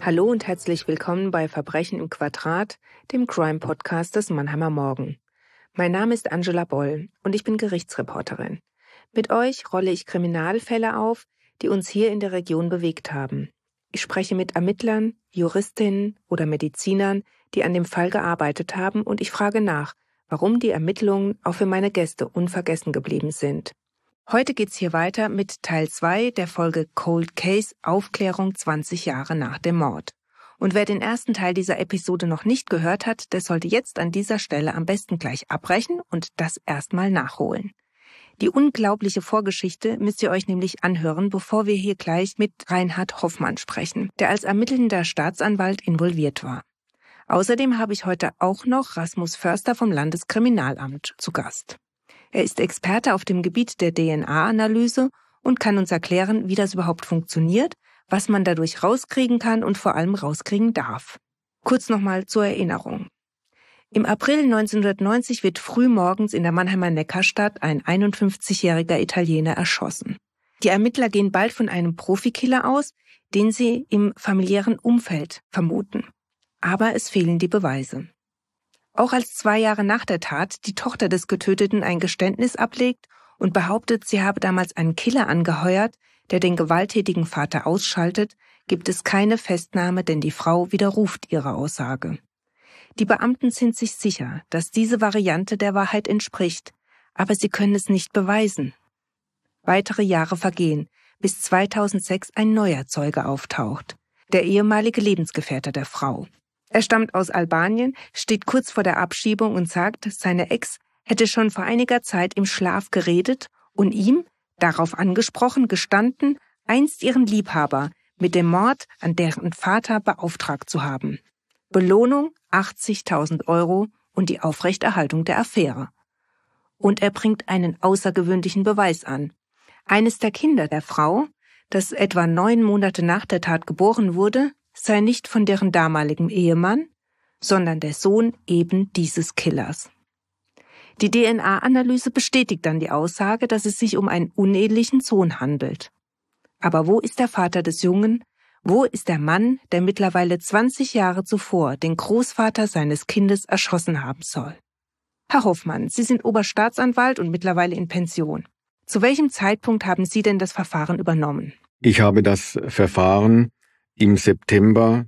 Hallo und herzlich willkommen bei Verbrechen im Quadrat, dem Crime-Podcast des Mannheimer Morgen. Mein Name ist Angela Boll und ich bin Gerichtsreporterin. Mit euch rolle ich Kriminalfälle auf, die uns hier in der Region bewegt haben. Ich spreche mit Ermittlern, Juristinnen oder Medizinern, die an dem Fall gearbeitet haben, und ich frage nach, warum die Ermittlungen auch für meine Gäste unvergessen geblieben sind. Heute geht's hier weiter mit Teil 2 der Folge Cold Case Aufklärung 20 Jahre nach dem Mord. Und wer den ersten Teil dieser Episode noch nicht gehört hat, der sollte jetzt an dieser Stelle am besten gleich abbrechen und das erstmal nachholen. Die unglaubliche Vorgeschichte müsst ihr euch nämlich anhören, bevor wir hier gleich mit Reinhard Hoffmann sprechen, der als ermittelnder Staatsanwalt involviert war. Außerdem habe ich heute auch noch Rasmus Förster vom Landeskriminalamt zu Gast. Er ist Experte auf dem Gebiet der DNA-Analyse und kann uns erklären, wie das überhaupt funktioniert, was man dadurch rauskriegen kann und vor allem rauskriegen darf. Kurz nochmal zur Erinnerung. Im April 1990 wird frühmorgens in der Mannheimer Neckarstadt ein 51-jähriger Italiener erschossen. Die Ermittler gehen bald von einem Profikiller aus, den sie im familiären Umfeld vermuten. Aber es fehlen die Beweise. Auch als 2 Jahre nach der Tat die Tochter des Getöteten ein Geständnis ablegt und behauptet, sie habe damals einen Killer angeheuert, der den gewalttätigen Vater ausschaltet, gibt es keine Festnahme, denn die Frau widerruft ihre Aussage. Die Beamten sind sich sicher, dass diese Variante der Wahrheit entspricht, aber sie können es nicht beweisen. Weitere Jahre vergehen, bis 2006 ein neuer Zeuge auftaucht, der ehemalige Lebensgefährte der Frau. Er stammt aus Albanien, steht kurz vor der Abschiebung und sagt, seine Ex hätte schon vor einiger Zeit im Schlaf geredet und ihm, darauf angesprochen, gestanden, einst ihren Liebhaber mit dem Mord an deren Vater beauftragt zu haben. Belohnung 80.000 € und die Aufrechterhaltung der Affäre. Und er bringt einen außergewöhnlichen Beweis an. Eines der Kinder der Frau, das etwa 9 Monate nach der Tat geboren wurde, sei nicht von deren damaligem Ehemann, sondern der Sohn eben dieses Killers. Die DNA-Analyse bestätigt dann die Aussage, dass es sich um einen unehelichen Sohn handelt. Aber wo ist der Vater des Jungen? Wo ist der Mann, der mittlerweile 20 Jahre zuvor den Großvater seines Kindes erschossen haben soll? Herr Hoffmann, Sie sind Oberstaatsanwalt und mittlerweile in Pension. Zu welchem Zeitpunkt haben Sie denn das Verfahren übernommen? Ich habe das Verfahren im September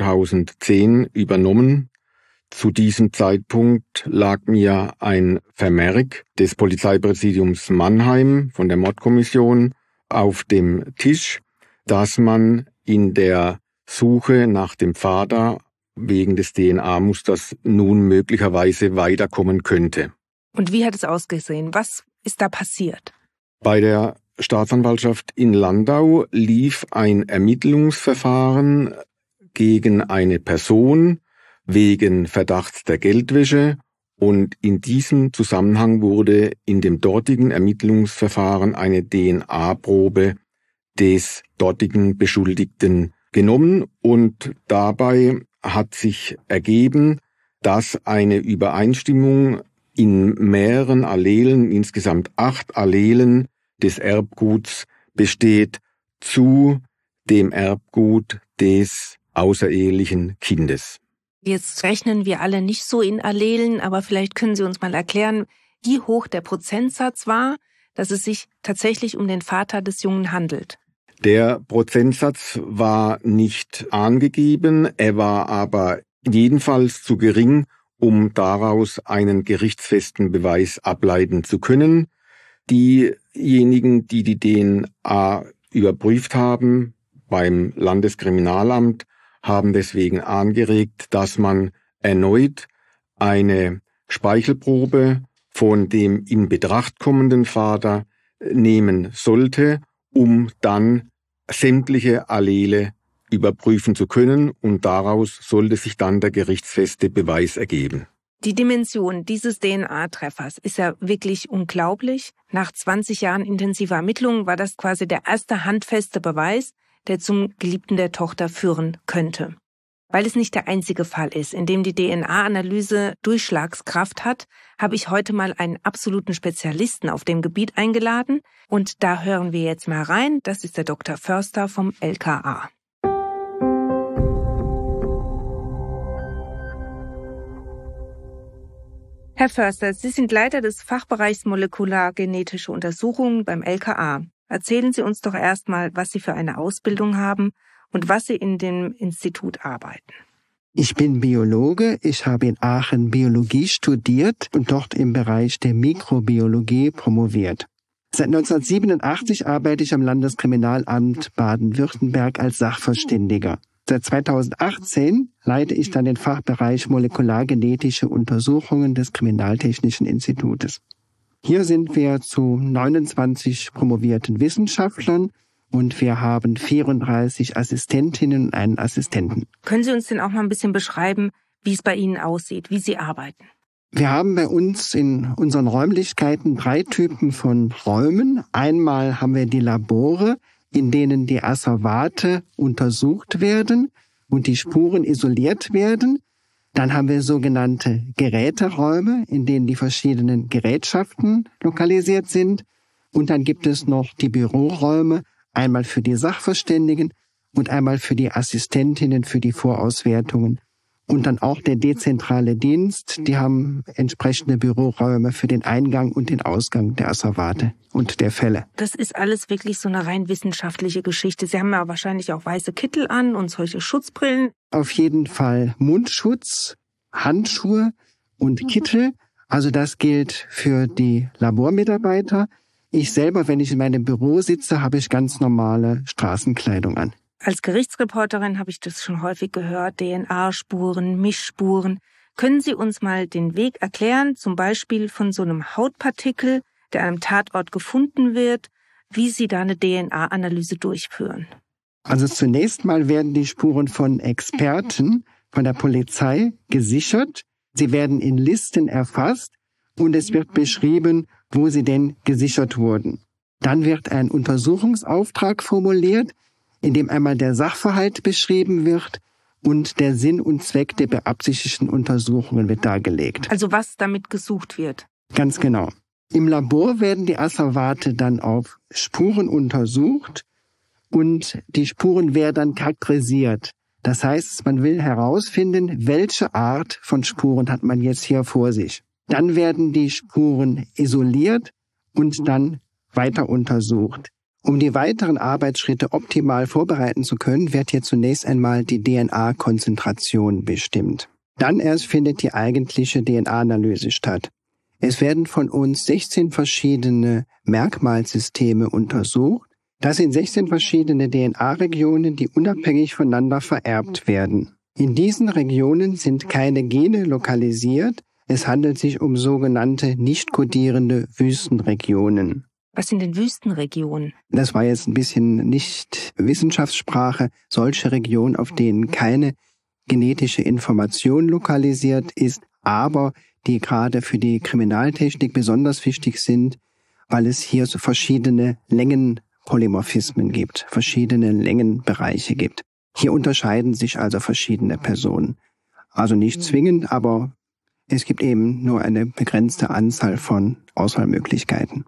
2010 übernommen. Zu diesem Zeitpunkt lag mir ein Vermerk des Polizeipräsidiums Mannheim von der Mordkommission auf dem Tisch, dass man in der Suche nach dem Vater wegen des DNA-Musters nun möglicherweise weiterkommen könnte. Und wie hat es ausgesehen? Was ist da passiert? Bei der Staatsanwaltschaft in Landau lief ein Ermittlungsverfahren gegen eine Person wegen Verdachts der Geldwäsche, und in diesem Zusammenhang wurde in dem dortigen Ermittlungsverfahren eine DNA-Probe des dortigen Beschuldigten genommen, und dabei hat sich ergeben, dass eine Übereinstimmung in mehreren Allelen, insgesamt 8 Allelen des Erbguts besteht zu dem Erbgut des außerehelichen Kindes. Jetzt rechnen wir alle nicht so in Allelen, aber vielleicht können Sie uns mal erklären, wie hoch der Prozentsatz war, dass es sich tatsächlich um den Vater des Jungen handelt. Der Prozentsatz war nicht angegeben, er war aber jedenfalls zu gering, um daraus einen gerichtsfesten Beweis ableiten zu können. Diejenigen, die die DNA überprüft haben beim Landeskriminalamt, haben deswegen angeregt, dass man erneut eine Speichelprobe von dem in Betracht kommenden Vater nehmen sollte, um dann sämtliche Allele überprüfen zu können, und daraus sollte sich dann der gerichtsfeste Beweis ergeben. Die Dimension dieses DNA-Treffers ist ja wirklich unglaublich. Nach 20 Jahren intensiver Ermittlungen war das quasi der erste handfeste Beweis, der zum Geliebten der Tochter führen könnte. Weil es nicht der einzige Fall ist, in dem die DNA-Analyse Durchschlagskraft hat, habe ich heute mal einen absoluten Spezialisten auf dem Gebiet eingeladen. Und da hören wir jetzt mal rein. Das ist der Dr. Förster vom LKA. Herr Förster, Sie sind Leiter des Fachbereichs molekulargenetische Untersuchungen beim LKA. Erzählen Sie uns doch erstmal, was Sie für eine Ausbildung haben und was Sie in dem Institut arbeiten. Ich bin Biologe. Ich habe in Aachen Biologie studiert und dort im Bereich der Mikrobiologie promoviert. Seit 1987 arbeite ich am Landeskriminalamt Baden-Württemberg als Sachverständiger. Seit 2018 leite ich dann den Fachbereich molekulargenetische Untersuchungen des Kriminaltechnischen Institutes. Hier sind wir zu 29 promovierten Wissenschaftlern und wir haben 34 Assistentinnen und einen Assistenten. Können Sie uns denn auch mal ein bisschen beschreiben, wie es bei Ihnen aussieht, wie Sie arbeiten? Wir haben bei uns in unseren Räumlichkeiten 3 Typen von Räumen. Einmal haben wir die Labore, in denen die Asservate untersucht werden und die Spuren isoliert werden. Dann haben wir sogenannte Geräteräume, in denen die verschiedenen Gerätschaften lokalisiert sind. Und dann gibt es noch die Büroräume, einmal für die Sachverständigen und einmal für die Assistentinnen für die Vorauswertungen. Und dann auch der dezentrale Dienst, die haben entsprechende Büroräume für den Eingang und den Ausgang der Asservate und der Fälle. Das ist alles wirklich so eine rein wissenschaftliche Geschichte. Sie haben ja wahrscheinlich auch weiße Kittel an und solche Schutzbrillen. Auf jeden Fall Mundschutz, Handschuhe und Kittel. Also das gilt für die Labormitarbeiter. Ich selber, wenn ich in meinem Büro sitze, habe ich ganz normale Straßenkleidung an. Als Gerichtsreporterin habe ich das schon häufig gehört, DNA-Spuren, Mischspuren. Können Sie uns mal den Weg erklären, zum Beispiel von so einem Hautpartikel, der an einem Tatort gefunden wird, wie Sie da eine DNA-Analyse durchführen? Also zunächst mal werden die Spuren von Experten, von der Polizei gesichert. Sie werden in Listen erfasst und es wird beschrieben, wo sie denn gesichert wurden. Dann wird ein Untersuchungsauftrag formuliert, in dem einmal der Sachverhalt beschrieben wird und der Sinn und Zweck der beabsichtigten Untersuchungen wird dargelegt. Also was damit gesucht wird? Ganz genau. Im Labor werden die Asservate dann auf Spuren untersucht und die Spuren werden dann charakterisiert. Das heißt, man will herausfinden, welche Art von Spuren hat man jetzt hier vor sich. Dann werden die Spuren isoliert und dann weiter untersucht. Um die weiteren Arbeitsschritte optimal vorbereiten zu können, wird hier zunächst einmal die DNA-Konzentration bestimmt. Dann erst findet die eigentliche DNA-Analyse statt. Es werden von uns 16 verschiedene Merkmalsysteme untersucht. Das sind 16 verschiedene DNA-Regionen, die unabhängig voneinander vererbt werden. In diesen Regionen sind keine Gene lokalisiert. Es handelt sich um sogenannte nicht kodierende Wüstenregionen. Was sind denn Wüstenregionen? Das war jetzt ein bisschen nicht Wissenschaftssprache. Solche Regionen, auf denen keine genetische Information lokalisiert ist, aber die gerade für die Kriminaltechnik besonders wichtig sind, weil es hier so verschiedene Längenpolymorphismen gibt, verschiedene Längenbereiche gibt. Hier unterscheiden sich also verschiedene Personen. Also nicht zwingend, aber es gibt eben nur eine begrenzte Anzahl von Auswahlmöglichkeiten.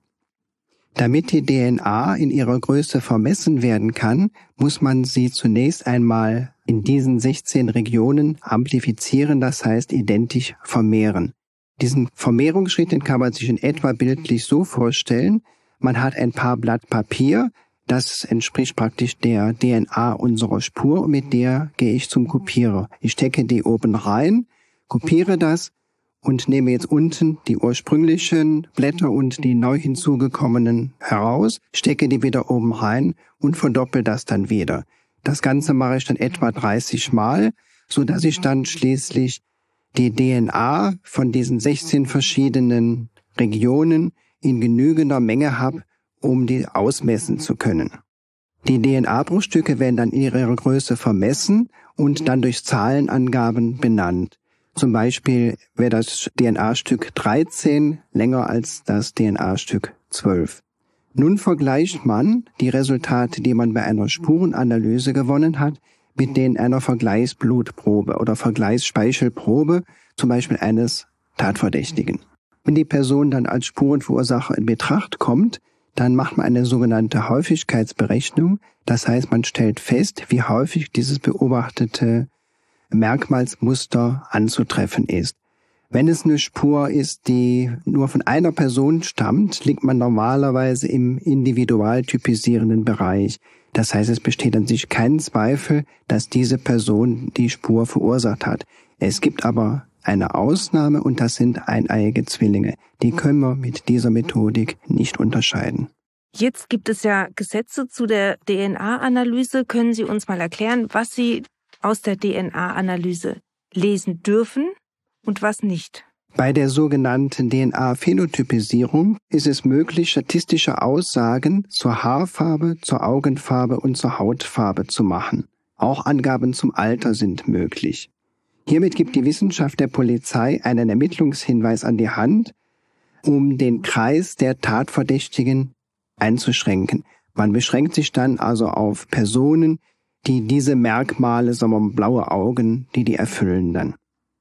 Damit die DNA in ihrer Größe vermessen werden kann, muss man sie zunächst einmal in diesen 16 Regionen amplifizieren, das heißt identisch vermehren. Diesen Vermehrungsschritt, den kann man sich in etwa bildlich so vorstellen. Man hat ein paar Blatt Papier, das entspricht praktisch der DNA unserer Spur und mit der gehe ich zum Kopierer. Ich stecke die oben rein, kopiere das und nehme jetzt unten die ursprünglichen Blätter und die neu hinzugekommenen heraus, stecke die wieder oben rein und verdoppel das dann wieder. Das Ganze mache ich dann etwa 30 Mal, so dass ich dann schließlich die DNA von diesen 16 verschiedenen Regionen in genügender Menge habe, um die ausmessen zu können. Die DNA-Bruchstücke werden dann in ihrer Größe vermessen und dann durch Zahlenangaben benannt. Zum Beispiel wäre das DNA-Stück 13 länger als das DNA-Stück 12. Nun vergleicht man die Resultate, die man bei einer Spurenanalyse gewonnen hat, mit denen einer Vergleichsblutprobe oder Vergleichsspeichelprobe, zum Beispiel eines Tatverdächtigen. Wenn die Person dann als Spurenverursacher in Betracht kommt, dann macht man eine sogenannte Häufigkeitsberechnung. Das heißt, man stellt fest, wie häufig dieses beobachtete Merkmalsmuster anzutreffen ist. Wenn es eine Spur ist, die nur von einer Person stammt, liegt man normalerweise im individualtypisierenden Bereich. Das heißt, es besteht an sich kein Zweifel, dass diese Person die Spur verursacht hat. Es gibt aber eine Ausnahme und das sind eineiige Zwillinge. Die können wir mit dieser Methodik nicht unterscheiden. Jetzt gibt es ja Gesetze zu der DNA-Analyse. Können Sie uns mal erklären, was Sie aus der DNA-Analyse lesen dürfen und was nicht? Bei der sogenannten DNA-Phänotypisierung ist es möglich, statistische Aussagen zur Haarfarbe, zur Augenfarbe und zur Hautfarbe zu machen. Auch Angaben zum Alter sind möglich. Hiermit gibt die Wissenschaft der Polizei einen Ermittlungshinweis an die Hand, um den Kreis der Tatverdächtigen einzuschränken. Man beschränkt sich dann also auf Personen, die diese Merkmale, sagen wir mal, blaue Augen, die erfüllen dann.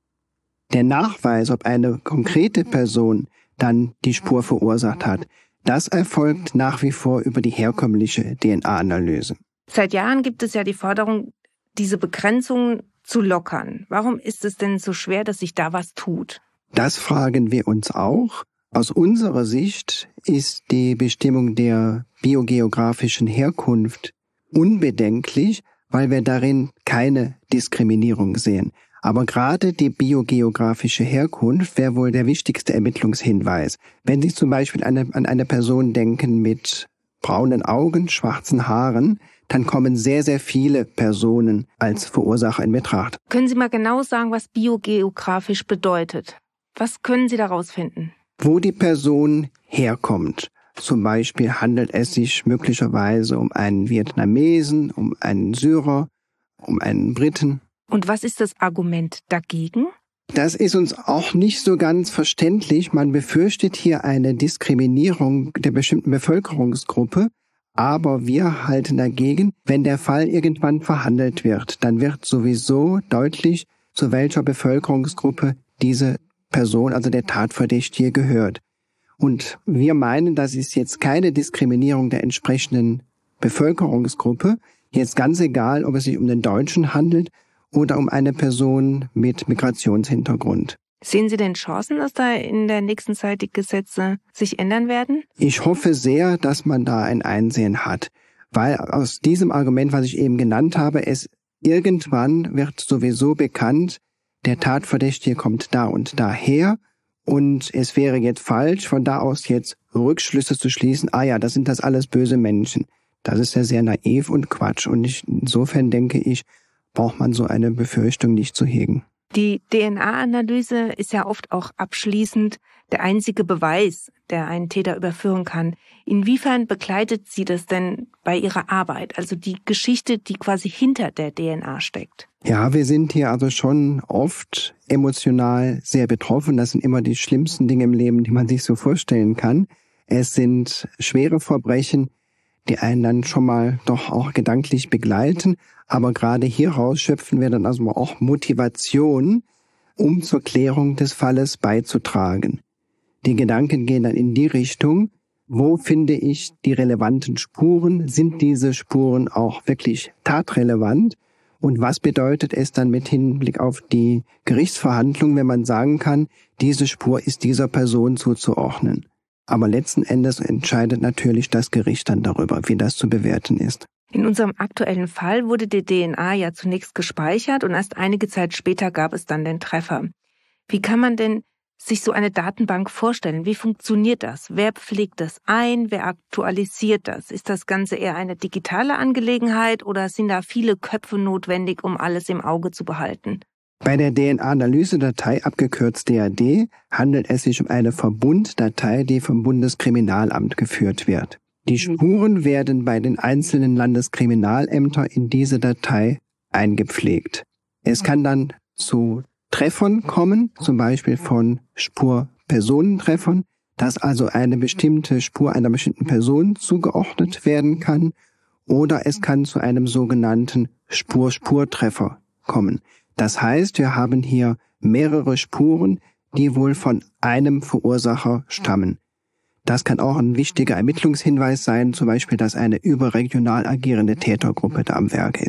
Der Nachweis, ob eine konkrete Person dann die Spur verursacht hat, das erfolgt nach wie vor über die herkömmliche DNA-Analyse. Seit Jahren gibt es ja die Forderung, diese Begrenzungen zu lockern. Warum ist es denn so schwer, dass sich da was tut? Das fragen wir uns auch. Aus unserer Sicht ist die Bestimmung der biogeografischen Herkunft unbedenklich, weil wir darin keine Diskriminierung sehen. Aber gerade die biogeografische Herkunft wäre wohl der wichtigste Ermittlungshinweis. Wenn Sie zum Beispiel an eine Person denken mit braunen Augen, schwarzen Haaren, dann kommen sehr, sehr viele Personen als Verursacher in Betracht. Können Sie mal genau sagen, was biogeografisch bedeutet? Was können Sie daraus finden? Wo die Person herkommt. Zum Beispiel handelt es sich möglicherweise um einen Vietnamesen, um einen Syrer, um einen Briten. Und was ist das Argument dagegen? Das ist uns auch nicht so ganz verständlich. Man befürchtet hier eine Diskriminierung der bestimmten Bevölkerungsgruppe. Aber wir halten dagegen, wenn der Fall irgendwann verhandelt wird, dann wird sowieso deutlich, zu welcher Bevölkerungsgruppe diese Person, also der Tatverdächtige, gehört. Und wir meinen, das ist jetzt keine Diskriminierung der entsprechenden Bevölkerungsgruppe. Jetzt ganz egal, ob es sich um den Deutschen handelt oder um eine Person mit Migrationshintergrund. Sehen Sie denn Chancen, dass da in der nächsten Zeit die Gesetze sich ändern werden? Ich hoffe sehr, dass man da ein Einsehen hat, weil aus diesem Argument, was ich eben genannt habe, es irgendwann wird sowieso bekannt, der Tatverdächtige kommt da und daher und es wäre jetzt falsch, von da aus jetzt Rückschlüsse zu schließen, das sind das alles böse Menschen. Das ist ja sehr naiv und Quatsch und insofern denke ich, braucht man so eine Befürchtung nicht zu hegen. Die DNA-Analyse ist ja oft auch abschließend der einzige Beweis, der einen Täter überführen kann. Inwiefern begleitet Sie das denn bei Ihrer Arbeit? Also die Geschichte, die quasi hinter der DNA steckt. Ja, wir sind hier also schon oft emotional sehr betroffen. Das sind immer die schlimmsten Dinge im Leben, die man sich so vorstellen kann. Es sind schwere Verbrechen, die einen dann schon mal doch auch gedanklich begleiten. Aber gerade hieraus schöpfen wir dann also auch Motivation, um zur Klärung des Falles beizutragen. Die Gedanken gehen dann in die Richtung, wo finde ich die relevanten Spuren? Sind diese Spuren auch wirklich tatrelevant? Und was bedeutet es dann mit Hinblick auf die Gerichtsverhandlung, wenn man sagen kann, diese Spur ist dieser Person zuzuordnen? Aber letzten Endes entscheidet natürlich das Gericht dann darüber, wie das zu bewerten ist. In unserem aktuellen Fall wurde die DNA ja zunächst gespeichert und erst einige Zeit später gab es dann den Treffer. Wie kann man denn sich so eine Datenbank vorstellen? Wie funktioniert das? Wer pflegt das ein? Wer aktualisiert das? Ist das Ganze eher eine digitale Angelegenheit oder sind da viele Köpfe notwendig, um alles im Auge zu behalten? Bei der DNA-Analysedatei, abgekürzt DAD, handelt es sich um eine Verbunddatei, die vom Bundeskriminalamt geführt wird. Die Spuren werden bei den einzelnen Landeskriminalämtern in diese Datei eingepflegt. Es kann dann zu Treffern kommen, zum Beispiel von Spurpersonentreffern, dass also eine bestimmte Spur einer bestimmten Person zugeordnet werden kann, oder es kann zu einem sogenannten Spur-Spur-Treffer kommen. Das heißt, wir haben hier mehrere Spuren, die wohl von einem Verursacher stammen. Das kann auch ein wichtiger Ermittlungshinweis sein, zum Beispiel, dass eine überregional agierende Tätergruppe da am Werk ist.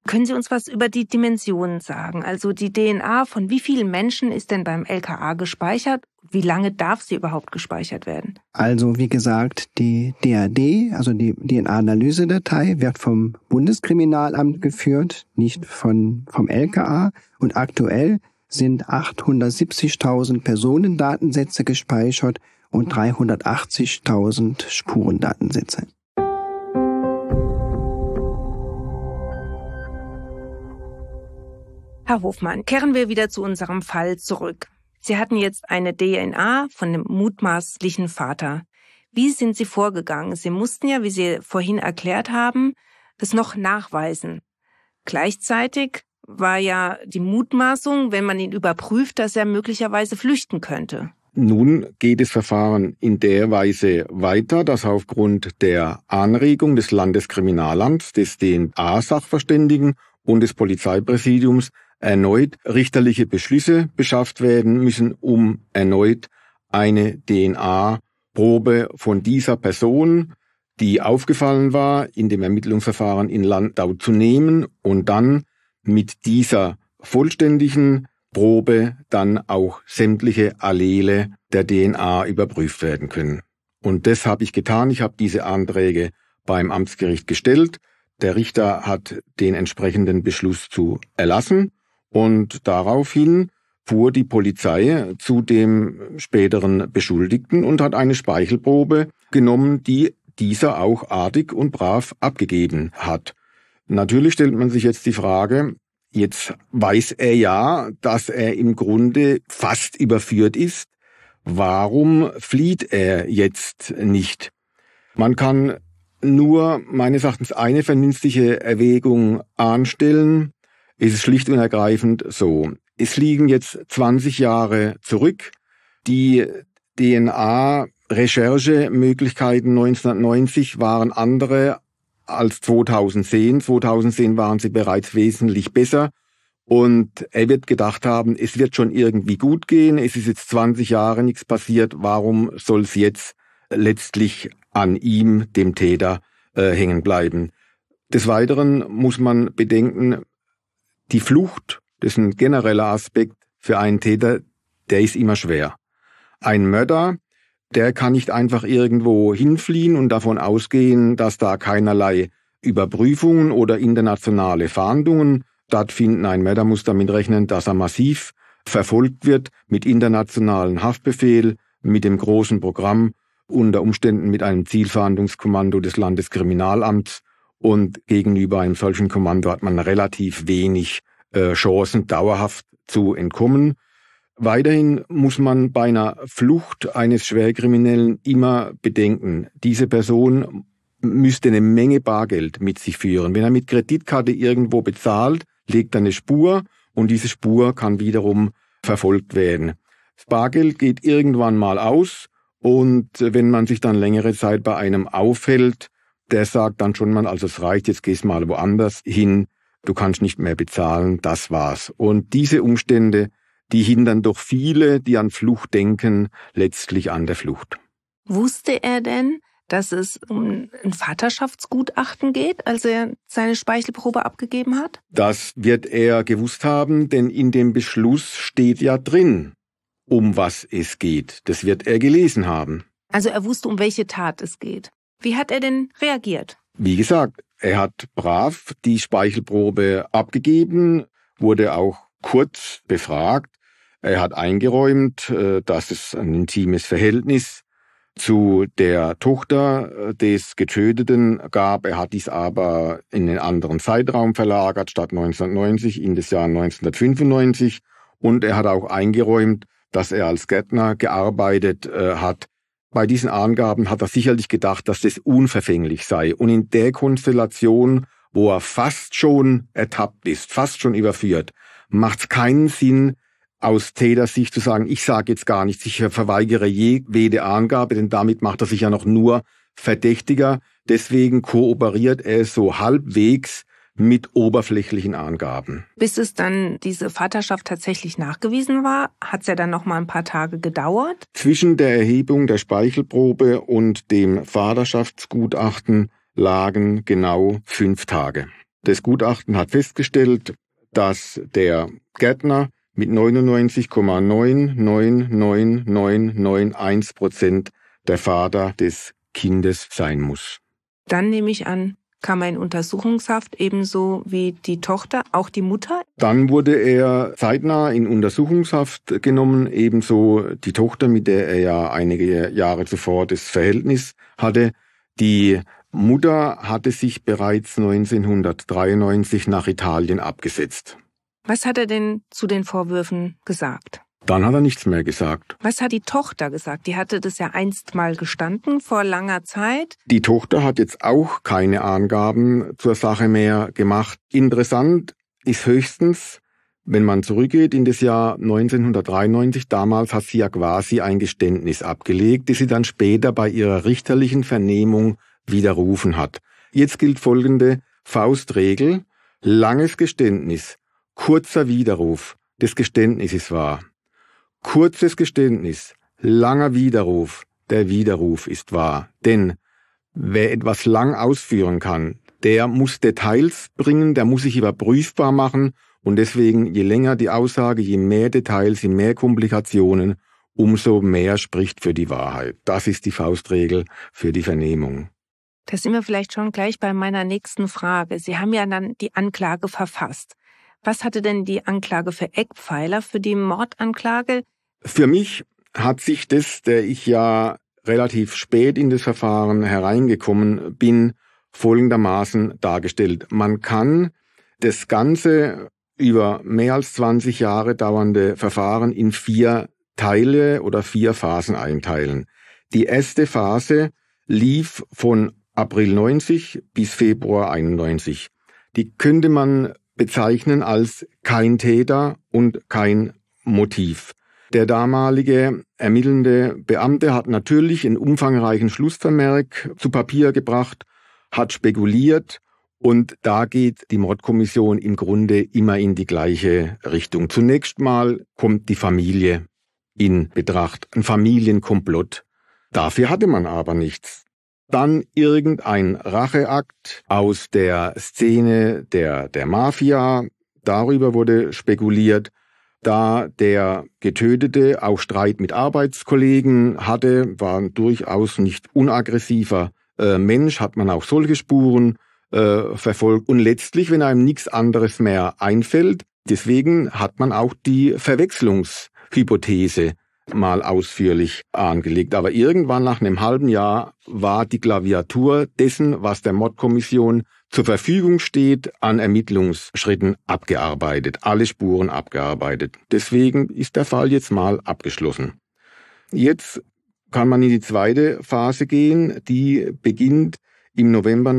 Können Sie uns was über die Dimensionen sagen? Also die DNA von wie vielen Menschen ist denn beim LKA gespeichert? Wie lange darf sie überhaupt gespeichert werden? Also wie gesagt, die DAD, also die DNA-Analysedatei, wird vom Bundeskriminalamt geführt, nicht vom LKA. Und aktuell sind 870.000 Personendatensätze gespeichert und 380.000 Spurendatensätze. Herr Hofmann, kehren wir wieder zu unserem Fall zurück. Sie hatten jetzt eine DNA von dem mutmaßlichen Vater. Wie sind Sie vorgegangen? Sie mussten ja, wie Sie vorhin erklärt haben, das noch nachweisen. Gleichzeitig war ja die Mutmaßung, wenn man ihn überprüft, dass er möglicherweise flüchten könnte. Nun geht das Verfahren in der Weise weiter, dass aufgrund der Anregung des Landeskriminalamts, des DNA-Sachverständigen und des Polizeipräsidiums erneut richterliche Beschlüsse beschafft werden müssen, um erneut eine DNA-Probe von dieser Person, die aufgefallen war, in dem Ermittlungsverfahren in Landau zu nehmen und dann mit dieser vollständigen Probe dann auch sämtliche Allele der DNA überprüft werden können. Und das habe ich getan. Ich habe diese Anträge beim Amtsgericht gestellt. Der Richter hat den entsprechenden Beschluss zu erlassen. Und daraufhin fuhr die Polizei zu dem späteren Beschuldigten und hat eine Speichelprobe genommen, die dieser auch artig und brav abgegeben hat. Natürlich stellt man sich jetzt die Frage, jetzt weiß er ja, dass er im Grunde fast überführt ist. Warum flieht er jetzt nicht? Man kann nur meines Erachtens eine vernünftige Erwägung anstellen. Es ist schlicht und ergreifend so. Es liegen jetzt 20 Jahre zurück. Die DNA-Recherchemöglichkeiten 1990 waren andere als 2010. 2010 waren sie bereits wesentlich besser. Und er wird gedacht haben, es wird schon irgendwie gut gehen. Es ist jetzt 20 Jahre nichts passiert. Warum soll es jetzt letztlich an ihm, dem Täter, hängen bleiben? Des Weiteren muss man bedenken, die Flucht, das ist ein genereller Aspekt für einen Täter, der ist immer schwer. Ein Mörder, der kann nicht einfach irgendwo hinfliehen und davon ausgehen, dass da keinerlei Überprüfungen oder internationale Fahndungen stattfinden. Ein Mörder muss damit rechnen, dass er massiv verfolgt wird mit internationalen Haftbefehl, mit dem großen Programm, unter Umständen mit einem Zielfahndungskommando des Landeskriminalamts. Und gegenüber einem solchen Kommando hat man relativ wenig Chancen, dauerhaft zu entkommen. Weiterhin muss man bei einer Flucht eines Schwerkriminellen immer bedenken, diese Person müsste eine Menge Bargeld mit sich führen. Wenn er mit Kreditkarte irgendwo bezahlt, legt er eine Spur und diese Spur kann wiederum verfolgt werden. Das Bargeld geht irgendwann mal aus und wenn man sich dann längere Zeit bei einem aufhält, der sagt dann schon mal, also es reicht, jetzt gehst mal woanders hin, du kannst nicht mehr bezahlen, das war's. Und diese Umstände, die hindern doch viele, die an Flucht denken, letztlich an der Flucht. Wusste er denn, dass es um ein Vaterschaftsgutachten geht, als er seine Speichelprobe abgegeben hat? Das wird er gewusst haben, denn in dem Beschluss steht ja drin, um was es geht. Das wird er gelesen haben. Also er wusste, um welche Tat es geht. Wie hat er denn reagiert? Wie gesagt, er hat brav die Speichelprobe abgegeben, wurde auch kurz befragt. Er hat eingeräumt, dass es ein intimes Verhältnis zu der Tochter des Getöteten gab. Er hat dies aber in einen anderen Zeitraum verlagert, statt 1990 in das Jahr 1995. Und er hat auch eingeräumt, dass er als Gärtner gearbeitet hat. Bei diesen Angaben hat er sicherlich gedacht, dass das unverfänglich sei. Und in der Konstellation, wo er fast schon ertappt ist, fast schon überführt, macht es keinen Sinn, aus Tätersicht zu sagen, ich sage jetzt gar nichts, ich verweigere jede Angabe, denn damit macht er sich ja noch nur verdächtiger. Deswegen kooperiert er so halbwegs mit oberflächlichen Angaben. Bis es dann diese Vaterschaft tatsächlich nachgewiesen war, hat es ja dann noch mal ein paar Tage gedauert. Zwischen der Erhebung der Speichelprobe und dem Vaterschaftsgutachten lagen genau 5 Tage. Das Gutachten hat festgestellt, dass der Gärtner mit 99,99991% der Vater des Kindes sein muss. Dann nehme ich an, kam er in Untersuchungshaft, ebenso wie die Tochter, auch die Mutter? Dann wurde er zeitnah in Untersuchungshaft genommen, ebenso die Tochter, mit der er ja einige Jahre zuvor das Verhältnis hatte. Die Mutter hatte sich bereits 1993 nach Italien abgesetzt. Was hat er denn zu den Vorwürfen gesagt? Dann hat er nichts mehr gesagt. Was hat die Tochter gesagt? Die hatte das ja einst mal gestanden, vor langer Zeit. Die Tochter hat jetzt auch keine Angaben zur Sache mehr gemacht. Interessant ist höchstens, wenn man zurückgeht in das Jahr 1993, damals hat sie ja quasi ein Geständnis abgelegt, das sie dann später bei ihrer richterlichen Vernehmung widerrufen hat. Jetzt gilt folgende Faustregel: langes Geständnis, kurzer Widerruf, das Geständnis ist wahr. Kurzes Geständnis, langer Widerruf, der Widerruf ist wahr. Denn wer etwas lang ausführen kann, der muss Details bringen, der muss sich überprüfbar machen und deswegen, je länger die Aussage, je mehr Details, je mehr Komplikationen, umso mehr spricht für die Wahrheit. Das ist die Faustregel für die Vernehmung. Da sind wir vielleicht schon gleich bei meiner nächsten Frage. Sie haben ja dann die Anklage verfasst. Was hatte denn die Anklage für Eckpfeiler für die Mordanklage? Für mich hat sich das, der ich ja relativ spät in das Verfahren hereingekommen bin, folgendermaßen dargestellt. Man kann das ganze über mehr als 20 Jahre dauernde Verfahren in 4 Teile oder 4 Phasen einteilen. Die erste Phase lief von April 90 bis Februar 91. Die könnte man bezeichnen als kein Täter und kein Motiv. Der damalige ermittelnde Beamte hat natürlich einen umfangreichen Schlussvermerk zu Papier gebracht, hat spekuliert und da geht die Mordkommission im Grunde immer in die gleiche Richtung. Zunächst mal kommt die Familie in Betracht, ein Familienkomplott. Dafür hatte man aber nichts. Dann irgendein Racheakt aus der Szene der Mafia, darüber wurde spekuliert. Da der Getötete auch Streit mit Arbeitskollegen hatte, war ein durchaus nicht unaggressiver Mensch, hat man auch solche Spuren verfolgt. Und letztlich, wenn einem nichts anderes mehr einfällt, deswegen hat man auch die Verwechslungshypothese mal ausführlich angelegt. Aber irgendwann nach einem halben Jahr war die Klaviatur dessen, was der Mordkommission zur Verfügung steht, an Ermittlungsschritten abgearbeitet. Alle Spuren abgearbeitet. Deswegen ist der Fall jetzt mal abgeschlossen. Jetzt kann man in die zweite Phase gehen. Die beginnt im November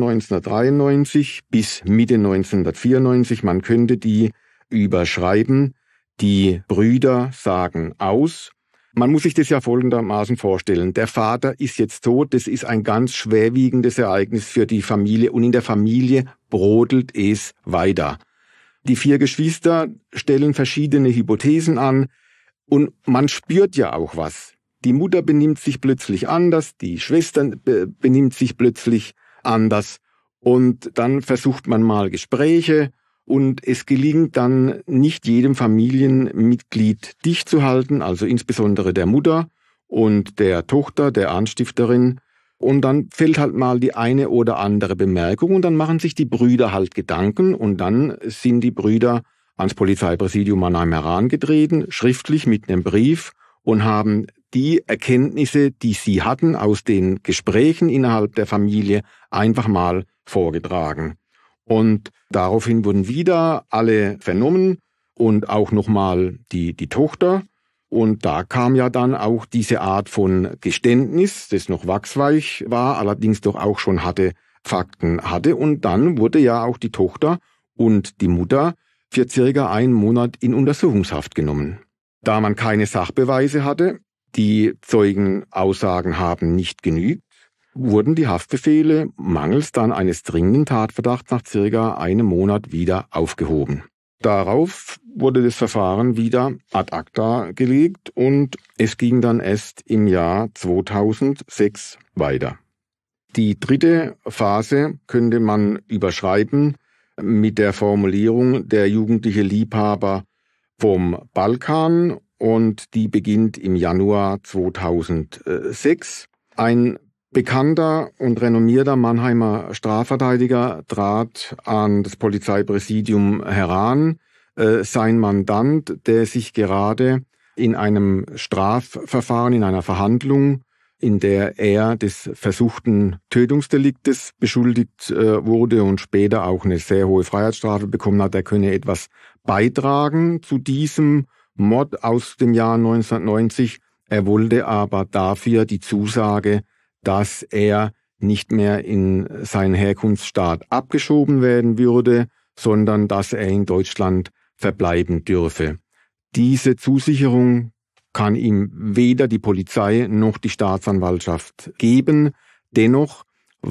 1993 bis Mitte 1994. Man könnte die überschreiben. Die Brüder sagen aus. Man muss sich das ja folgendermaßen vorstellen. Der Vater ist jetzt tot, das ist ein ganz schwerwiegendes Ereignis für die Familie und in der Familie brodelt es weiter. Die 4 Geschwister stellen verschiedene Hypothesen an und man spürt ja auch was. Die Mutter benimmt sich plötzlich anders, die Schwester benimmt sich plötzlich anders und dann versucht man mal Gespräche. Und es gelingt dann nicht jedem Familienmitglied dicht zu halten, also insbesondere der Mutter und der Tochter, der Anstifterin. Und dann fällt halt mal die eine oder andere Bemerkung und dann machen sich die Brüder halt Gedanken und dann sind die Brüder ans Polizeipräsidium Mannheim herangetreten, schriftlich mit einem Brief und haben die Erkenntnisse, die sie hatten aus den Gesprächen innerhalb der Familie, einfach mal vorgetragen. Und daraufhin wurden wieder alle vernommen und auch nochmal die Tochter. Und da kam ja dann auch diese Art von Geständnis, das noch wachsweich war, allerdings doch auch schon Fakten hatte. Und dann wurde ja auch die Tochter und die Mutter für circa 1 Monat in Untersuchungshaft genommen. Da man keine Sachbeweise hatte, die Zeugenaussagen haben nicht genügt, wurden die Haftbefehle mangels dann eines dringenden Tatverdachts nach circa 1 Monat wieder aufgehoben. Darauf wurde das Verfahren wieder ad acta gelegt und es ging dann erst im Jahr 2006 weiter. Die dritte Phase könnte man überschreiben mit der Formulierung der jugendliche Liebhaber vom Balkan und die beginnt im Januar 2006. Ein bekannter und renommierter Mannheimer Strafverteidiger trat an das Polizeipräsidium heran. Sein Mandant, der sich gerade in einem Strafverfahren, in einer Verhandlung, in der er des versuchten Tötungsdeliktes beschuldigt wurde und später auch eine sehr hohe Freiheitsstrafe bekommen hat, er könne etwas beitragen zu diesem Mord aus dem Jahr 1990. Er wollte aber dafür die Zusage, dass er nicht mehr in seinen Herkunftsstaat abgeschoben werden würde, sondern dass er in Deutschland verbleiben dürfe. Diese Zusicherung kann ihm weder die Polizei noch die Staatsanwaltschaft geben. Dennoch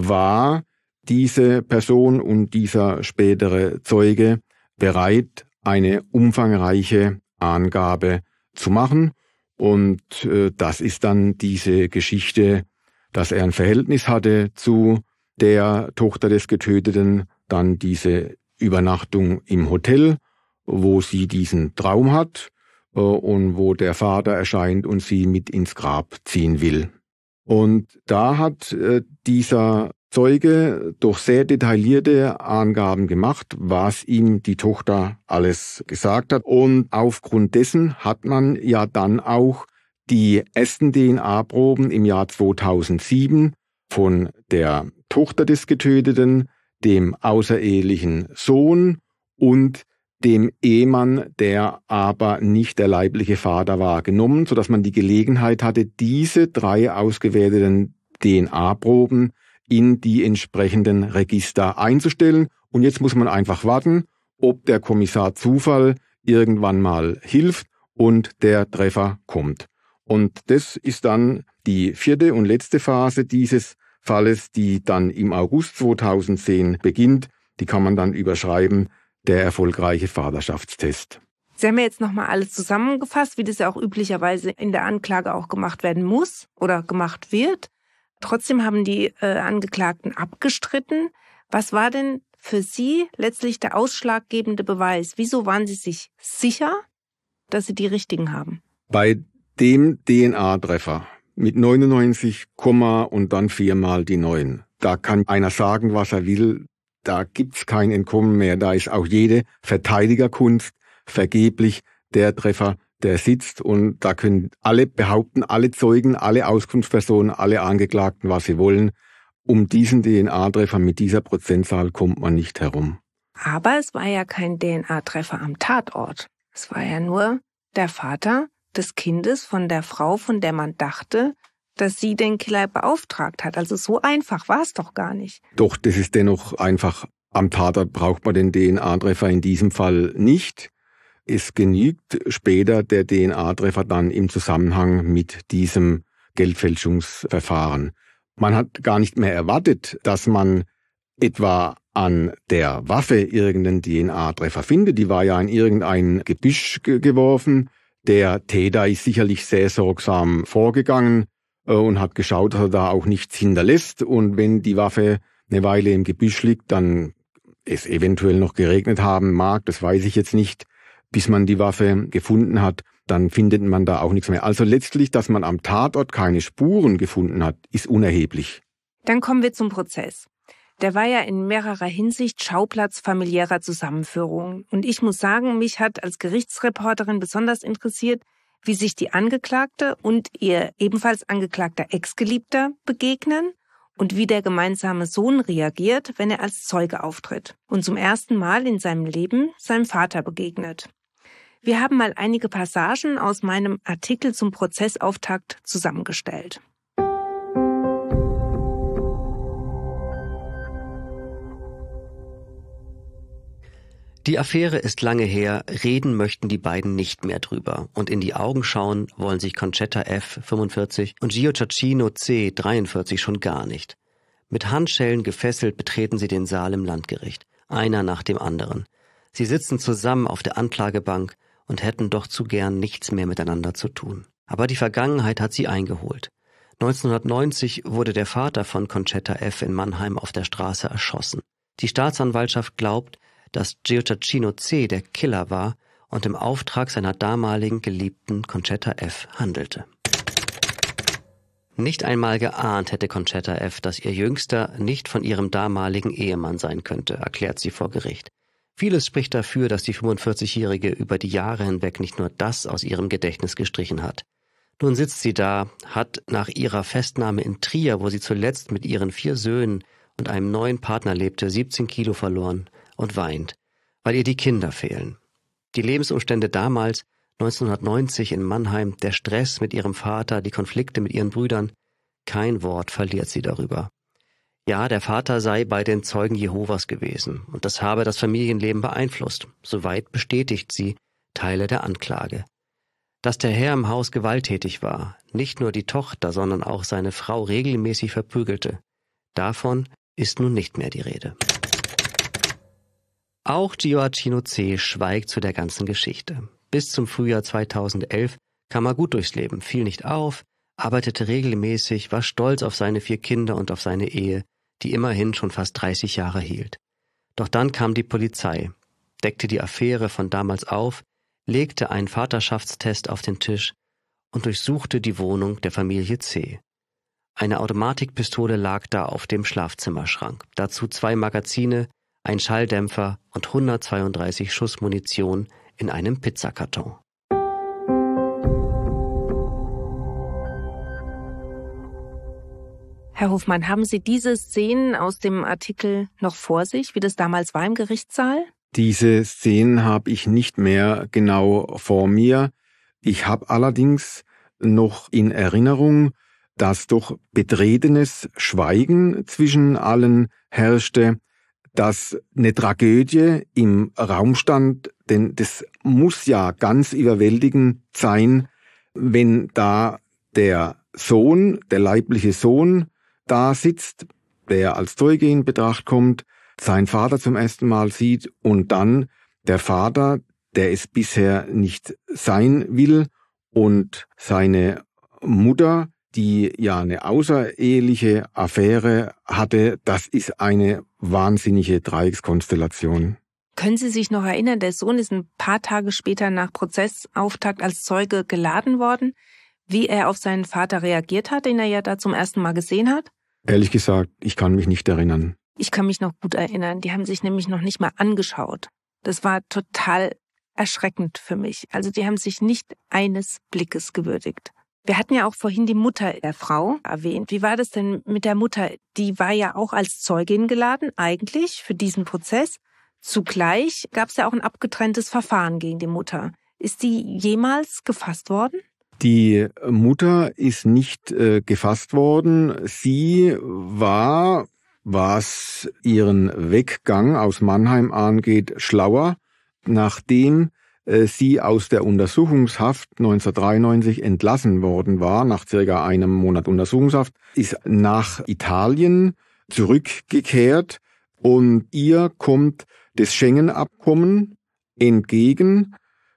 war diese Person und dieser spätere Zeuge bereit, eine umfangreiche Angabe zu machen. Und das ist dann diese Geschichte, dass er ein Verhältnis hatte zu der Tochter des Getöteten, dann diese Übernachtung im Hotel, wo sie diesen Traum hat und wo der Vater erscheint und sie mit ins Grab ziehen will. Und da hat dieser Zeuge doch sehr detaillierte Angaben gemacht, was ihm die Tochter alles gesagt hat. Und aufgrund dessen hat man ja dann auch die ersten DNA-Proben im Jahr 2007 von der Tochter des Getöteten, dem außerehelichen Sohn und dem Ehemann, der aber nicht der leibliche Vater war, genommen, sodass man die Gelegenheit hatte, diese 3 ausgewerteten DNA-Proben in die entsprechenden Register einzustellen. Und jetzt muss man einfach warten, ob der Kommissar Zufall irgendwann mal hilft und der Treffer kommt. Und das ist dann die 4. und letzte Phase dieses Falles, die dann im August 2010 beginnt. Die kann man dann überschreiben, der erfolgreiche Vaterschaftstest. Sie haben ja jetzt nochmal alles zusammengefasst, wie das ja auch üblicherweise in der Anklage auch gemacht werden muss oder gemacht wird. Trotzdem haben die Angeklagten abgestritten. Was war denn für Sie letztlich der ausschlaggebende Beweis? Wieso waren Sie sich sicher, dass Sie die richtigen haben? Bei dem DNA-Treffer mit 99, und dann 4 mal die 9. Da kann einer sagen, was er will. Da gibt's kein Entkommen mehr. Da ist auch jede Verteidigerkunst vergeblich. Der Treffer, der sitzt, und da können alle behaupten, alle Zeugen, alle Auskunftspersonen, alle Angeklagten, was sie wollen. Um diesen DNA-Treffer mit dieser Prozentzahl kommt man nicht herum. Aber es war ja kein DNA-Treffer am Tatort. Es war ja nur der Vater des Kindes von der Frau, von der man dachte, dass sie den Killer beauftragt hat. Also so einfach war es doch gar nicht. Doch, das ist dennoch einfach. Am Tatort braucht man den DNA-Treffer in diesem Fall nicht. Es genügt später der DNA-Treffer dann im Zusammenhang mit diesem Geldfälschungsverfahren. Man hat gar nicht mehr erwartet, dass man etwa an der Waffe irgendeinen DNA-Treffer findet. Die war ja in irgendein Gebüsch geworfen. Der Täter ist sicherlich sehr sorgsam vorgegangen und hat geschaut, dass er da auch nichts hinterlässt. Und wenn die Waffe eine Weile im Gebüsch liegt, dann es eventuell noch geregnet haben mag, das weiß ich jetzt nicht, bis man die Waffe gefunden hat, dann findet man da auch nichts mehr. Also letztlich, dass man am Tatort keine Spuren gefunden hat, ist unerheblich. Dann kommen wir zum Prozess. Der war ja in mehrerer Hinsicht Schauplatz familiärer Zusammenführungen. Und ich muss sagen, mich hat als Gerichtsreporterin besonders interessiert, wie sich die Angeklagte und ihr ebenfalls angeklagter Ex-Geliebter begegnen und wie der gemeinsame Sohn reagiert, wenn er als Zeuge auftritt und zum ersten Mal in seinem Leben seinem Vater begegnet. Wir haben mal einige Passagen aus meinem Artikel zum Prozessauftakt zusammengestellt. Die Affäre ist lange her, reden möchten die beiden nicht mehr drüber. Und in die Augen schauen wollen sich Concetta F. 45 und Gio Ciacchino C. 43 schon gar nicht. Mit Handschellen gefesselt betreten sie den Saal im Landgericht, einer nach dem anderen. Sie sitzen zusammen auf der Anklagebank und hätten doch zu gern nichts mehr miteinander zu tun. Aber die Vergangenheit hat sie eingeholt. 1990 wurde der Vater von Concetta F. in Mannheim auf der Straße erschossen. Die Staatsanwaltschaft glaubt, dass Gioacchino C. der Killer war und im Auftrag seiner damaligen Geliebten Concetta F. handelte. Nicht einmal geahnt hätte Concetta F., dass ihr Jüngster nicht von ihrem damaligen Ehemann sein könnte, erklärt sie vor Gericht. Vieles spricht dafür, dass die 45-Jährige über die Jahre hinweg nicht nur das aus ihrem Gedächtnis gestrichen hat. Nun sitzt sie da, hat nach ihrer Festnahme in Trier, wo sie zuletzt mit ihren 4 Söhnen und einem neuen Partner lebte, 17 Kilo verloren und weint, weil ihr die Kinder fehlen. Die Lebensumstände damals, 1990 in Mannheim, der Stress mit ihrem Vater, die Konflikte mit ihren Brüdern, kein Wort verliert sie darüber. Ja, der Vater sei bei den Zeugen Jehovas gewesen und das habe das Familienleben beeinflusst. Soweit bestätigt sie Teile der Anklage. Dass der Herr im Haus gewalttätig war, nicht nur die Tochter, sondern auch seine Frau regelmäßig verprügelte, davon ist nun nicht mehr die Rede. Auch Gioacchino C. schweigt zu der ganzen Geschichte. Bis zum Frühjahr 2011 kam er gut durchs Leben, fiel nicht auf, arbeitete regelmäßig, war stolz auf seine 4 Kinder und auf seine Ehe, die immerhin schon fast 30 Jahre hielt. Doch dann kam die Polizei, deckte die Affäre von damals auf, legte einen Vaterschaftstest auf den Tisch und durchsuchte die Wohnung der Familie C. Eine Automatikpistole lag da auf dem Schlafzimmerschrank, dazu 2 Magazine, ein Schalldämpfer und 132 Schuss Munition in einem Pizzakarton. Herr Hofmann, haben Sie diese Szenen aus dem Artikel noch vor sich, wie das damals war im Gerichtssaal? Diese Szenen habe ich nicht mehr genau vor mir. Ich habe allerdings noch in Erinnerung, dass doch betretenes Schweigen zwischen allen herrschte, dass eine Tragödie im Raum stand, denn das muss ja ganz überwältigend sein, wenn da der Sohn, der leibliche Sohn, da sitzt, der als Zeuge in Betracht kommt, seinen Vater zum ersten Mal sieht und dann der Vater, der es bisher nicht sein will, und seine Mutter, die ja eine außereheliche Affäre hatte, das ist eine wahnsinnige Dreieckskonstellation. Können Sie sich noch erinnern, der Sohn ist ein paar Tage später nach Prozessauftakt als Zeuge geladen worden, wie er auf seinen Vater reagiert hat, den er ja da zum ersten Mal gesehen hat? Ehrlich gesagt, ich kann mich nicht erinnern. Ich kann mich noch gut erinnern. Die haben sich nämlich noch nicht mal angeschaut. Das war total erschreckend für mich. Also die haben sich nicht eines Blickes gewürdigt. Wir hatten ja auch vorhin die Mutter der Frau erwähnt. Wie war das denn mit der Mutter? Die war ja auch als Zeugin geladen, eigentlich, für diesen Prozess. Zugleich gab es ja auch ein abgetrenntes Verfahren gegen die Mutter. Ist die jemals gefasst worden? Die Mutter ist nicht gefasst worden. Sie war, was ihren Weggang aus Mannheim angeht, schlauer, nachdem sie aus der Untersuchungshaft 1993 entlassen worden war, nach circa einem Monat Untersuchungshaft, ist nach Italien zurückgekehrt und ihr kommt das Schengen-Abkommen entgegen.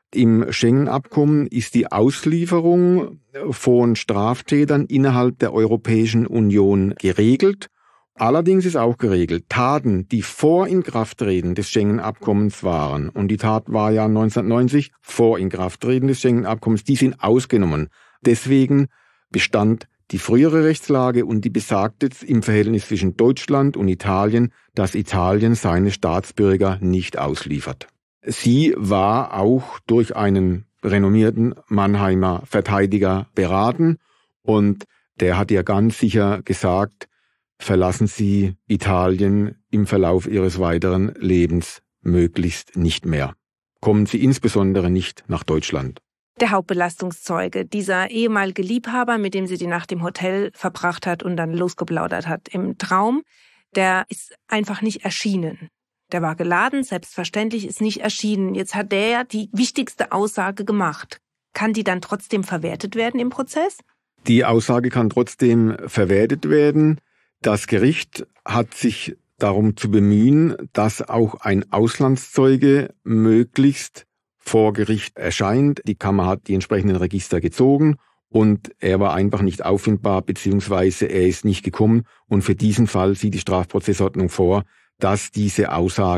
Im Schengen-Abkommen ist die Auslieferung von Straftätern innerhalb der Europäischen Union geregelt. Allerdings ist auch geregelt, Taten, die vor Inkrafttreten des Schengen-Abkommens waren, und die Tat war ja 1990 vor Inkrafttreten des Schengen-Abkommens, die sind ausgenommen. Deswegen bestand die frühere Rechtslage und die besagt jetzt im Verhältnis zwischen Deutschland und Italien, dass Italien seine Staatsbürger nicht ausliefert. Sie war auch durch einen renommierten Mannheimer Verteidiger beraten und der hat ihr ganz sicher gesagt, verlassen Sie Italien im Verlauf Ihres weiteren Lebens möglichst nicht mehr. Kommen Sie insbesondere nicht nach Deutschland. Der Hauptbelastungszeuge, dieser ehemalige Liebhaber, mit dem sie die Nacht im Hotel verbracht hat und dann losgeplaudert hat im Traum, der ist einfach nicht erschienen. Der war geladen, selbstverständlich ist nicht erschienen. Jetzt hat der ja die wichtigste Aussage gemacht. Kann die dann trotzdem verwertet werden im Prozess? Die Aussage kann trotzdem verwertet werden. Das Gericht hat sich darum zu bemühen, dass auch ein Auslandszeuge möglichst vor Gericht erscheint. Die Kammer hat die entsprechenden Register gezogen und er war einfach nicht auffindbar, beziehungsweise er ist nicht gekommen. Und für diesen Fall sieht die Strafprozessordnung vor, dass diese Aussage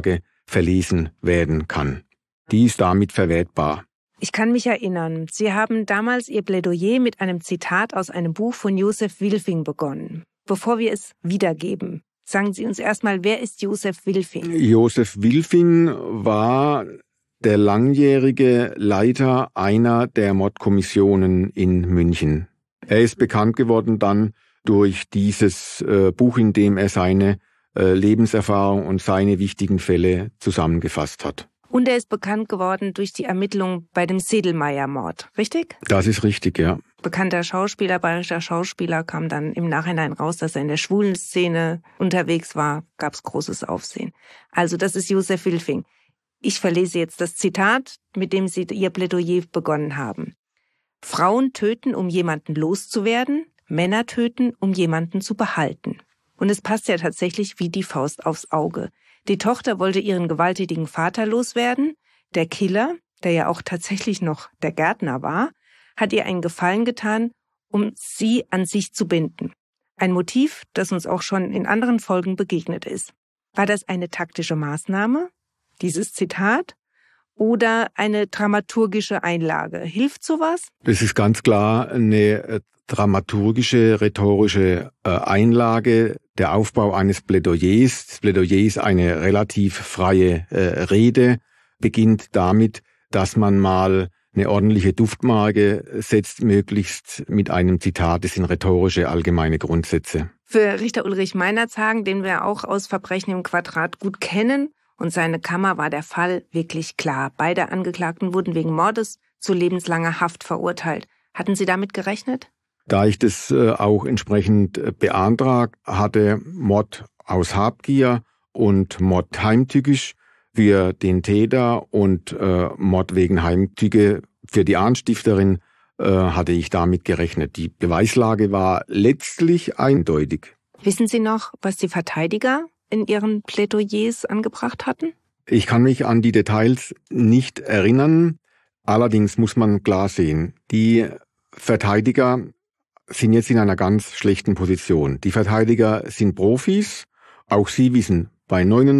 verlesen werden kann. Die ist damit verwertbar. Ich kann mich erinnern, Sie haben damals Ihr Plädoyer mit einem Zitat aus einem Buch von Josef Wilfing begonnen. Bevor wir es wiedergeben, sagen Sie uns erstmal, wer ist Josef Wilfing? Josef Wilfing war der langjährige Leiter einer der Mordkommissionen in München. Er ist bekannt geworden dann durch dieses Buch, in dem er seine Lebenserfahrung und seine wichtigen Fälle zusammengefasst hat. Und er ist bekannt geworden durch die Ermittlungen bei dem Sedlmayr-Mord, richtig? Das ist richtig, ja. Bekannter Schauspieler, bayerischer Schauspieler, kam dann im Nachhinein raus, dass er in der schwulen Szene unterwegs war, gab es großes Aufsehen. Also das ist Josef Wilfing. Ich verlese jetzt das Zitat, mit dem Sie Ihr Plädoyer begonnen haben. Frauen töten, um jemanden loszuwerden, Männer töten, um jemanden zu behalten. Und es passt ja tatsächlich wie die Faust aufs Auge. Die Tochter wollte ihren gewalttätigen Vater loswerden. Der Killer, der ja auch tatsächlich noch der Gärtner war, hat ihr einen Gefallen getan, um sie an sich zu binden. Ein Motiv, das uns auch schon in anderen Folgen begegnet ist. War das eine taktische Maßnahme, dieses Zitat, oder eine dramaturgische Einlage? Hilft sowas? Das ist ganz klar eine dramaturgische, rhetorische Einlage, der Aufbau eines Plädoyers. Das Plädoyer ist eine relativ freie Rede, beginnt damit, dass man mal eine ordentliche Duftmarke setzt, möglichst mit einem Zitat. Das sind rhetorische allgemeine Grundsätze. Für Richter Ulrich Meinerzagen, den wir auch aus Verbrechen im Quadrat gut kennen, und seine Kammer war der Fall wirklich klar. Beide Angeklagten wurden wegen Mordes zu lebenslanger Haft verurteilt. Hatten Sie damit gerechnet? Da ich das auch entsprechend beantragt hatte, Mord aus Habgier und Mord heimtückisch für den Täter und Mord wegen Heimtücke für die Anstifterin, hatte ich damit gerechnet. Die Beweislage war letztlich eindeutig. Wissen Sie noch, was die Verteidiger in ihren Plädoyers angebracht hatten? Ich kann mich an die Details nicht erinnern. Allerdings muss man klar sehen, die Verteidiger sind jetzt in einer ganz schlechten Position. Die Verteidiger sind Profis. Auch sie wissen, bei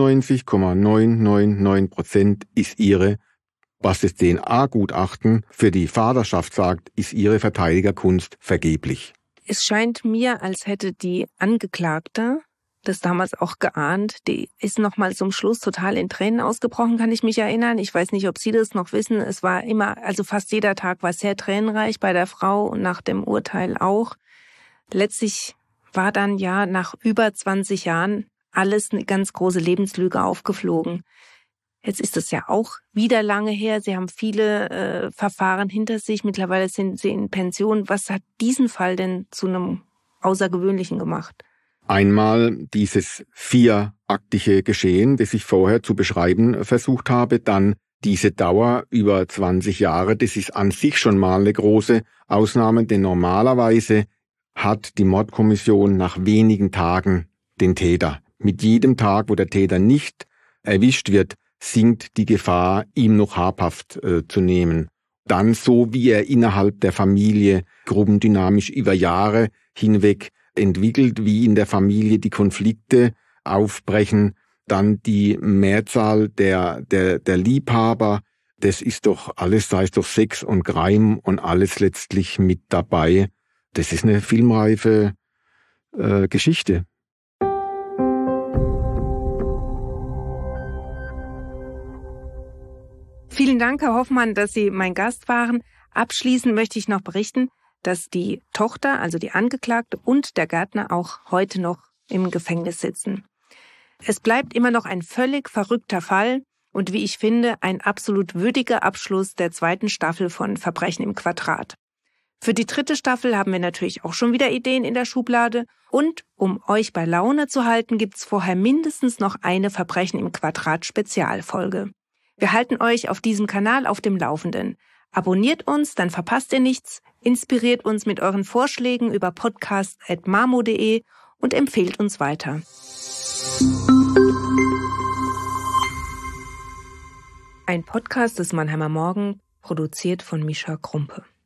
99,999% ist ihre, was das DNA-Gutachten für die Vaterschaft sagt, ist ihre Verteidigerkunst vergeblich. Es scheint mir, als hätte die Angeklagte das damals auch geahnt. Die ist noch mal zum Schluss total in Tränen ausgebrochen, kann ich mich erinnern. Ich weiß nicht, ob Sie das noch wissen. Es war immer, also fast jeder Tag war sehr tränenreich bei der Frau und nach dem Urteil auch. Letztlich war dann ja nach über 20 Jahren alles eine ganz große Lebenslüge aufgeflogen. Jetzt ist es ja auch wieder lange her. Sie haben viele Verfahren hinter sich. Mittlerweile sind Sie in Pension. Was hat diesen Fall denn zu einem Außergewöhnlichen gemacht? Einmal dieses vieraktige Geschehen, das ich vorher zu beschreiben versucht habe, dann diese Dauer über 20 Jahre, das ist an sich schon mal eine große Ausnahme, denn normalerweise hat die Mordkommission nach wenigen Tagen den Täter. Mit jedem Tag, wo der Täter nicht erwischt wird, sinkt die Gefahr, ihm noch habhaft zu nehmen. Dann, so wie er innerhalb der Familie gruppendynamisch über Jahre hinweg entwickelt, wie in der Familie die Konflikte aufbrechen, dann die Mehrzahl der Liebhaber, das ist doch alles, da ist doch Sex und Crime und alles letztlich mit dabei. Das ist eine filmreife Geschichte. Vielen Dank, Herr Hoffmann, dass Sie mein Gast waren. Abschließend möchte ich noch berichten, dass die Tochter, also die Angeklagte und der Gärtner auch heute noch im Gefängnis sitzen. Es bleibt immer noch ein völlig verrückter Fall und wie ich finde, ein absolut würdiger Abschluss der 2. Staffel von Verbrechen im Quadrat. Für die 3. Staffel haben wir natürlich auch schon wieder Ideen in der Schublade und um euch bei Laune zu halten, gibt's vorher mindestens noch eine Verbrechen im Quadrat Spezialfolge. Wir halten euch auf diesem Kanal auf dem Laufenden. Abonniert uns, dann verpasst ihr nichts, inspiriert uns mit euren Vorschlägen über podcast@mamo.de und empfehlt uns weiter. Ein Podcast des Mannheimer Morgen, produziert von Mischa Krumpe.